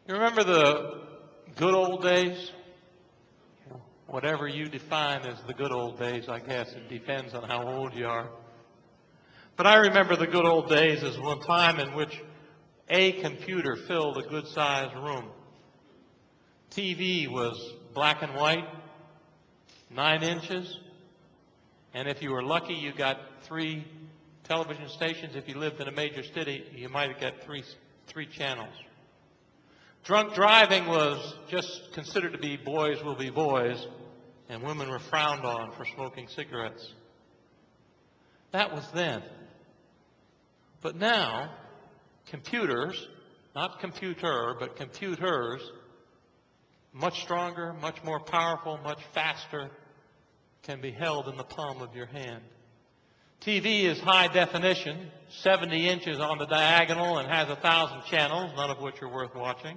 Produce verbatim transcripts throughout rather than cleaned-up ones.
You remember the good old days? Whatever you define as the good old days, I guess. It depends on how old you are. But I remember the good old days as one time in which a computer filled a good-sized room. T V was black and white, nine inches, and if you were lucky, you got three television stations. If you lived in a major city, you might have got three, three channels. Drunk driving was just considered to be boys will be boys, and women were frowned on for smoking cigarettes. That was then. But now, computers, not computer, but computers, much stronger, much more powerful, much faster, can be held in the palm of your hand. T V is high definition, seventy inches on the diagonal, and has a thousand channels, none of which are worth watching.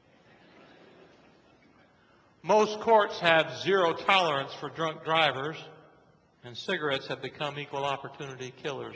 Most courts have zero tolerance for drunk drivers, and cigarettes have become equal opportunity killers.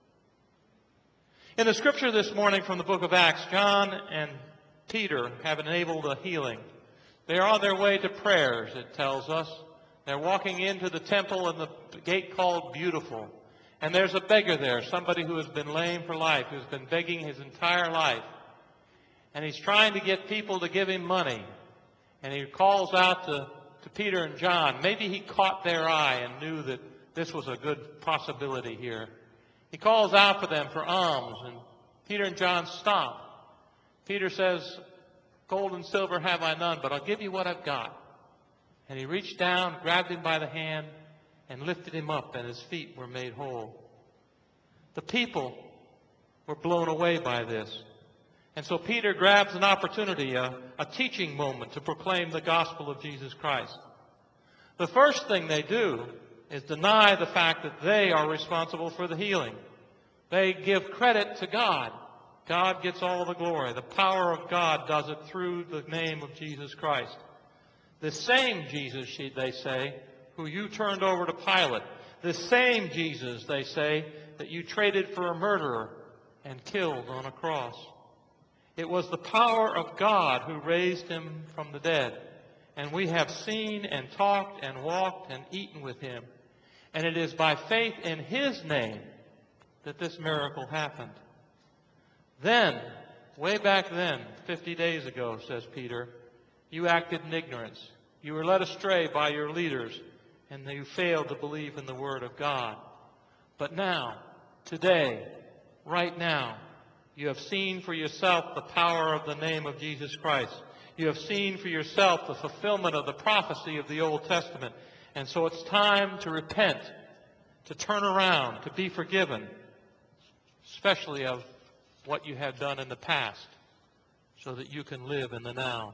In the scripture this morning from the book of Acts, John and Peter have enabled a healing. They are on their way to prayers, it tells us. They're walking into the temple and the gate called Beautiful. And there's a beggar there, somebody who has been lame for life, who's been begging his entire life. And he's trying to get people to give him money. And he calls out to, to Peter and John. Maybe he caught their eye and knew that this was a good possibility here. He calls out for them for alms, and Peter and John stop. Peter says, "Gold and silver have I none, but I'll give you what I've got." And he reached down, grabbed him by the hand, and lifted him up, and his feet were made whole. The people were blown away by this. And so Peter grabs an opportunity, a, a teaching moment, to proclaim the gospel of Jesus Christ. The first thing they do is deny the fact that they are responsible for the healing. They give credit to God. God gets all the glory. The power of God does it through the name of Jesus Christ. The same Jesus, they say, who you turned over to Pilate. The same Jesus, they say, that you traded for a murderer and killed on a cross. It was the power of God who raised him from the dead. And we have seen and talked and walked and eaten with him. And it is by faith in his name that this miracle happened. Then, way back then, fifty days ago, says Peter, you acted in ignorance. You were led astray by your leaders, and you failed to believe in the word of God. But now, today, right now, you have seen for yourself the power of the name of Jesus Christ. You have seen for yourself the fulfillment of the prophecy of the Old Testament. And so it's time to repent, to turn around, to be forgiven, especially of what you have done in the past, so that you can live in the now.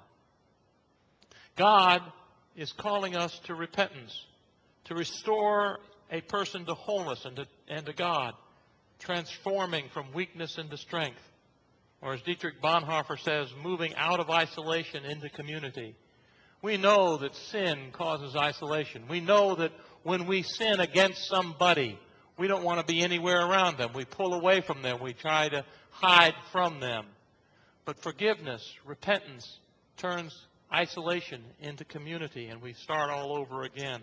God is calling us to repentance, to restore a person to wholeness and to, and to God, transforming from weakness into strength. Or as Dietrich Bonhoeffer says, moving out of isolation into community. We know that sin causes isolation. We know that when we sin against somebody, we don't want to be anywhere around them. We pull away from them. We try to hide from them. But forgiveness, repentance, turns isolation into community, and we start all over again.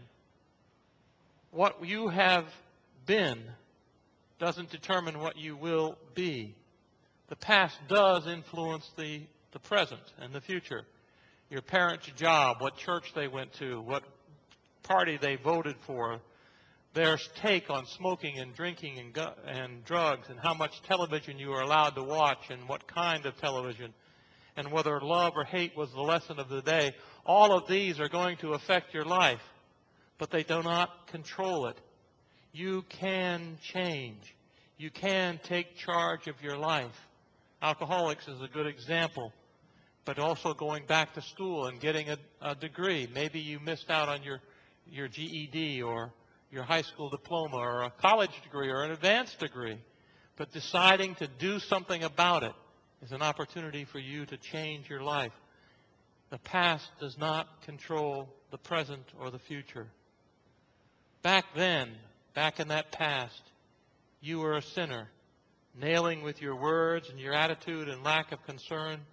What you have been doesn't determine what you will be. The past does influence the, the present and the future. Your parents' job, what church they went to, what party they voted for, their take on smoking and drinking and, gu- and drugs, and how much television you are allowed to watch and what kind of television, and whether love or hate was the lesson of the day. All of these are going to affect your life, but they do not control it. You can change. You can take charge of your life. Alcoholics is a good example, but also going back to school and getting a, a degree. Maybe you missed out on your, your G E D or your high school diploma or a college degree or an advanced degree, but deciding to do something about it is an opportunity for you to change your life. The past does not control the present or the future. Back then, back in that past, you were a sinner, nailing with your words and your attitude and lack of concern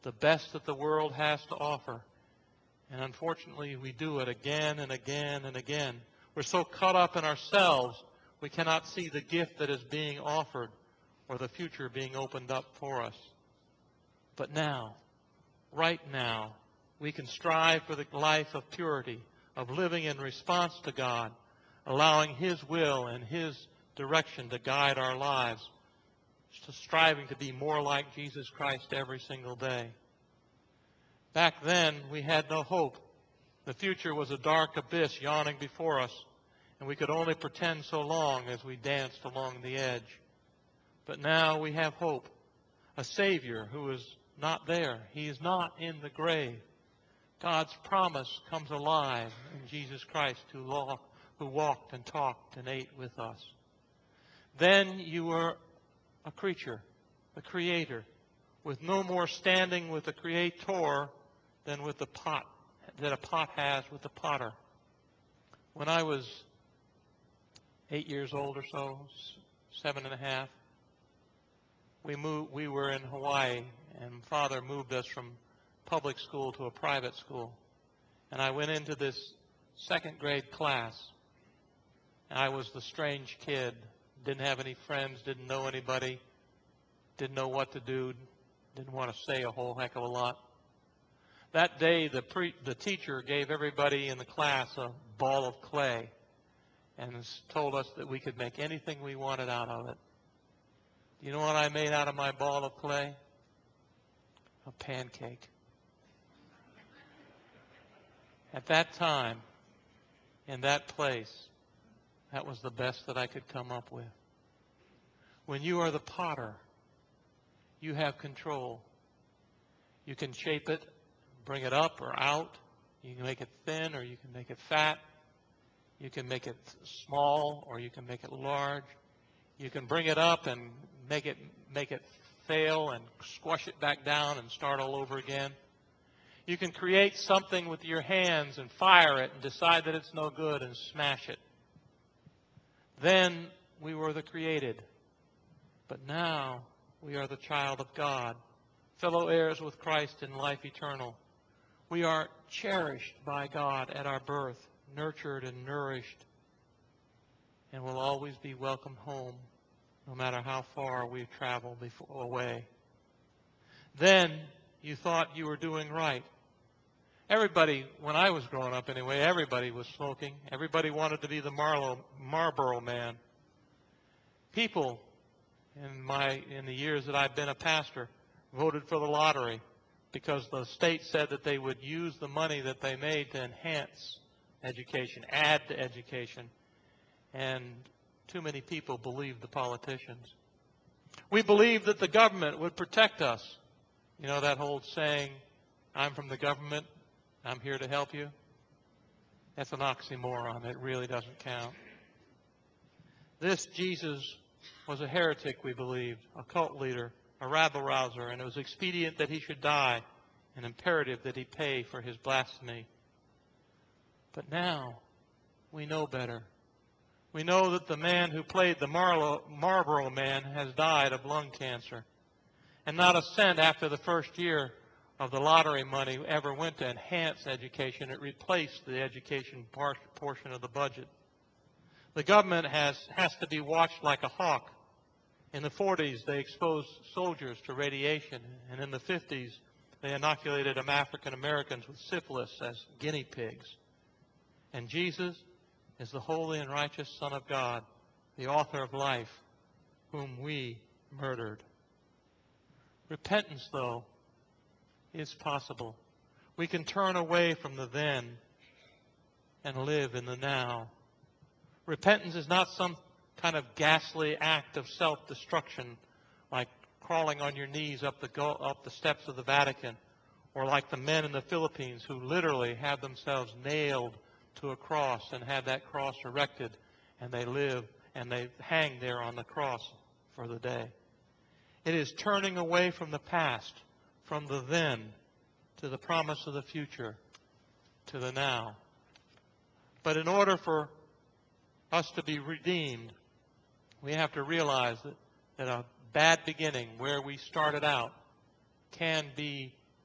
the best that the world has to offer. And unfortunately, we do it again and again and again. We're so caught up in ourselves, we cannot see the gift that is being offered or the future being opened up for us. But now, right now, we can strive for the life of purity, of living in response to God, allowing His will and His direction to guide our lives, to striving to be more like Jesus Christ every single day. Back then, we had no hope. The future was a dark abyss yawning before us, and we could only pretend so long as we danced along the edge. But now we have hope, a Savior who is not there. He is not in the grave. God's promise comes alive in Jesus Christ, who walked and talked and ate with us. Then you were a creature, a creator, with no more standing with the Creator than with the pot, that a pot has with the potter. When I was eight years old or so, seven and a half, we moved. We were in Hawaii, and Father moved us from public school to a private school. And I went into this second grade class. And I was the strange kid, didn't have any friends, didn't know anybody, didn't know what to do, didn't want to say a whole heck of a lot. That day, the, pre the teacher gave everybody in the class a ball of clay and told us that we could make anything we wanted out of it. You know what I made out of my ball of clay? A pancake. At that time, in that place, that was the best that I could come up with. When you are the potter, you have control. You can shape it, bring it up or out. You can make it thin or you can make it fat. You can make it small or you can make it large. You can bring it up and make it make it fail and squash it back down and start all over again. You can create something with your hands and fire it and decide that it's no good and smash it. Then we were the created. But now we are the child of God, fellow heirs with Christ in life eternal. We are cherished by God at our birth, nurtured and nourished, and will always be welcomed home, no matter how far we've traveled before, away. Then you thought you were doing right. Everybody, when I was growing up anyway, everybody was smoking. Everybody wanted to be the Marlo, Marlboro man. People, in, my, in the years that I've been a pastor, voted for the lottery because the state said that they would use the money that they made to enhance education, add to education. And too many people believed the politicians. We believed that the government would protect us. You know that old saying, I'm from the government, I'm here to help you? That's an oxymoron. It really doesn't count. This Jesus was a heretic, we believed, a cult leader, a rabble-rouser, and it was expedient that he should die, and imperative that he pay for his blasphemy. But now we know better. We know that the man who played the Marlo, Marlboro man has died of lung cancer. And not a cent after the first year of the lottery money ever went to enhance education. It replaced the education par portion of the budget. The government has, has to be watched like a hawk. In the forties, they exposed soldiers to radiation. And in the fifties, they inoculated African Americans with syphilis as guinea pigs. And Jesus is the holy and righteous Son of God, the author of life, whom we murdered. Repentance, though, is possible. We can turn away from the then and live in the now. Repentance is not some kind of ghastly act of self-destruction, like crawling on your knees up the, go up the steps of the Vatican, or like the men in the Philippines who literally have themselves nailed to a cross and have that cross erected, and they live and they hang there on the cross for the day. It is turning away from the past, from the then, to the promise of the future, to the now. But in order for us to be redeemed, we have to realize that, that a bad beginning where we started out can be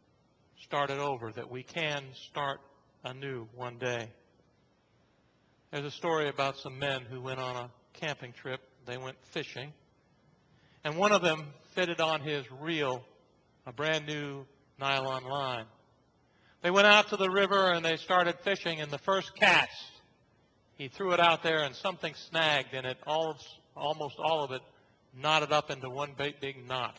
started over, that we can start anew one day. There's a story about some men who went on a camping trip. They went fishing. And one of them fitted on his reel a brand new nylon line. They went out to the river and they started fishing, and the first cast, he threw it out there and something snagged in it, all of, almost all of it knotted up into one big, big knot.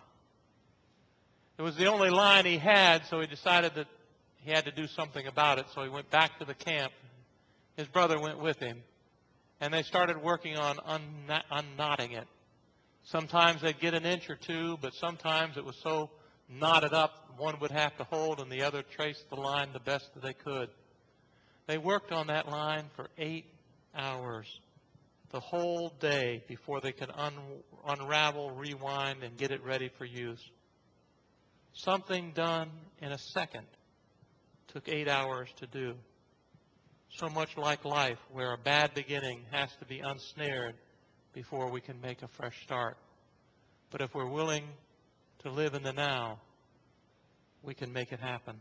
It was the only line he had, so he decided that he had to do something about it, so he went back to the camp. His brother went with him, and they started working on un- unknotting it. Sometimes they'd get an inch or two, but sometimes it was so knotted up, one would have to hold and the other trace the line the best that they could. They worked on that line for eight hours, the whole day, before they could un- unravel, rewind, and get it ready for use. Something done in a second took eight hours to do. So much like life, where a bad beginning has to be unsnared before we can make a fresh start. But if we're willing to live in the now, we can make it happen.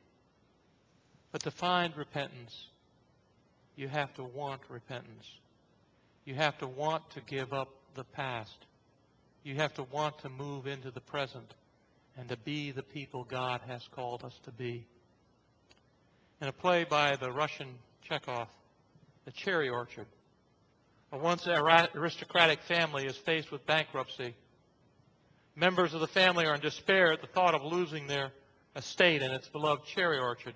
But to find repentance, you have to want repentance. You have to want to give up the past. You have to want to move into the present and to be the people God has called us to be. In a play by the Russian Chekhov, The Cherry Orchard, a once aristocratic family is faced with bankruptcy. Members of the family are in despair at the thought of losing their estate and its beloved cherry orchard.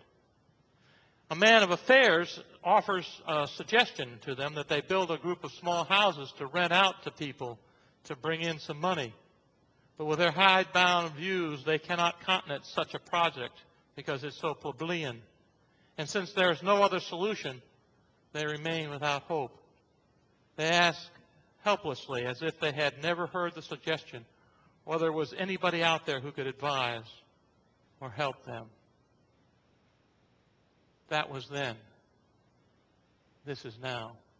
A man of affairs offers a suggestion to them that they build a group of small houses to rent out to people to bring in some money. But with their hidebound views, they cannot countenance such a project because it's so plebeian. And since there is no other solution, they remain without hope. They ask helplessly, as if they had never heard the suggestion, whether there was anybody out there who could advise or help them. That was then. This is now.